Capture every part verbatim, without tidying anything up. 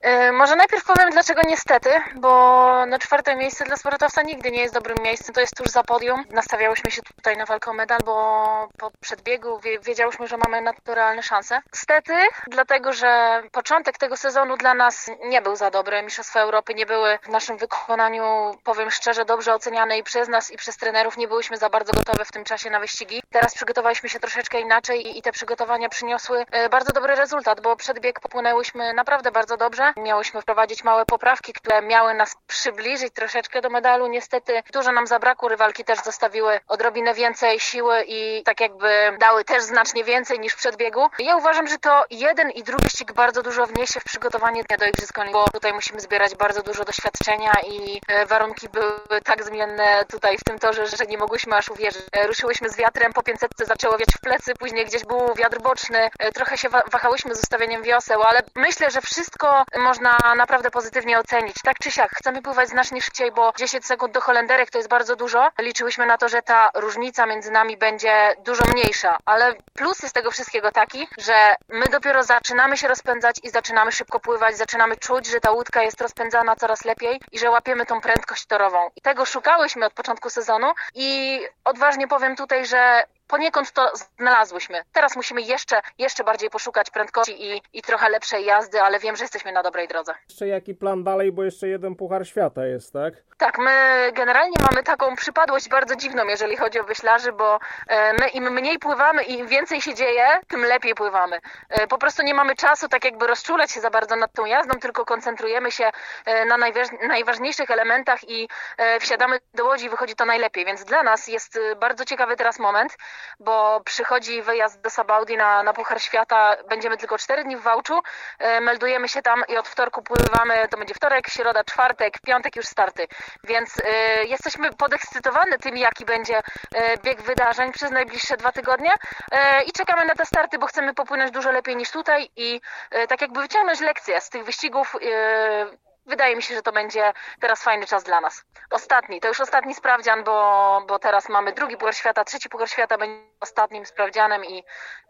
Yy, może najpierw powiem, dlaczego niestety, bo no, czwarte miejsce dla sportowca nigdy nie jest dobrym miejscem, to jest tuż za podium. Nastawiałyśmy się tutaj na walkę o medal, bo po przedbiegu wie, wiedziałyśmy, że mamy naturalne szanse. Niestety, dlatego, że początek tego sezonu dla nas nie był za dobry. Mistrzostwa Europy nie były w naszym wykonaniu, powiem szczerze, dobrze oceniane i przez nas, i przez trenerów. Nie byłyśmy za bardzo gotowe w tym czasie na wyścigi. Teraz przygotowaliśmy się troszeczkę inaczej i, i te przygotowania przyniosły yy, bardzo dobry rezultat, bo przedbieg popłynęłyśmy naprawdę bardzo dobrze. Miałyśmy wprowadzić małe poprawki, które miały nas przybliżyć troszeczkę do medalu. Niestety dużo nam zabrakło, rywalki też zostawiły odrobinę więcej siły i tak jakby dały też znacznie więcej niż w przedbiegu. Ja uważam, że to jeden i drugi ścig bardzo dużo wniesie w przygotowanie do Igrzysk Olimpijskich, bo tutaj musimy zbierać bardzo dużo doświadczenia i warunki były tak zmienne tutaj w tym torze, że nie mogłyśmy aż uwierzyć. Ruszyłyśmy z wiatrem, po pięćsetce zaczęło wiać w plecy, później gdzieś był wiatr boczny, trochę się wahałyśmy z ustawieniem wioseł, ale myślę, że wszystko można naprawdę pozytywnie ocenić. Tak czy siak, chcemy pływać znacznie szybciej, bo dziesięć sekund do Holenderek to jest bardzo dużo. Liczyłyśmy na to, że ta różnica między nami będzie dużo mniejsza, ale plus jest tego wszystkiego taki, że my dopiero zaczynamy się rozpędzać i zaczynamy szybko pływać, zaczynamy czuć, że ta łódka jest rozpędzana coraz lepiej i że łapiemy tą prędkość torową. I tego szukałyśmy od początku sezonu i odważnie powiem tutaj, że poniekąd to znalazłyśmy. Teraz musimy jeszcze, jeszcze bardziej poszukać prędkości i, i trochę lepszej jazdy, ale wiem, że jesteśmy na dobrej drodze. Jeszcze jaki plan dalej, bo jeszcze jeden Puchar Świata jest, tak? Tak, my generalnie mamy taką przypadłość bardzo dziwną, jeżeli chodzi o wyślarzy, bo my im mniej pływamy i im więcej się dzieje, tym lepiej pływamy. Po prostu nie mamy czasu tak jakby rozczulać się za bardzo nad tą jazdą, tylko koncentrujemy się na najważniejszych elementach i wsiadamy do łodzi i wychodzi to najlepiej. Więc dla nas jest bardzo ciekawy teraz moment, bo przychodzi wyjazd do Sabaudi na, na Puchar Świata, będziemy tylko cztery dni w Wałczu, e, meldujemy się tam i od wtorku pływamy, to będzie wtorek, środa, czwartek, piątek już starty, więc e, jesteśmy podekscytowane tym, jaki będzie e, bieg wydarzeń przez najbliższe dwa tygodnie e, i czekamy na te starty, bo chcemy popłynąć dużo lepiej niż tutaj i e, tak jakby wyciągnąć lekcje z tych wyścigów. e, Wydaje mi się, że to będzie teraz fajny czas dla nas. Ostatni, to już ostatni sprawdzian, bo, bo teraz mamy drugi Puchar Świata, trzeci Puchar Świata będzie ostatnim sprawdzianem i,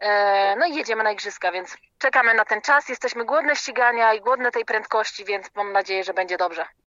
e, no i jedziemy na Igrzyska, więc czekamy na ten czas. Jesteśmy głodne ścigania i głodne tej prędkości, więc mam nadzieję, że będzie dobrze.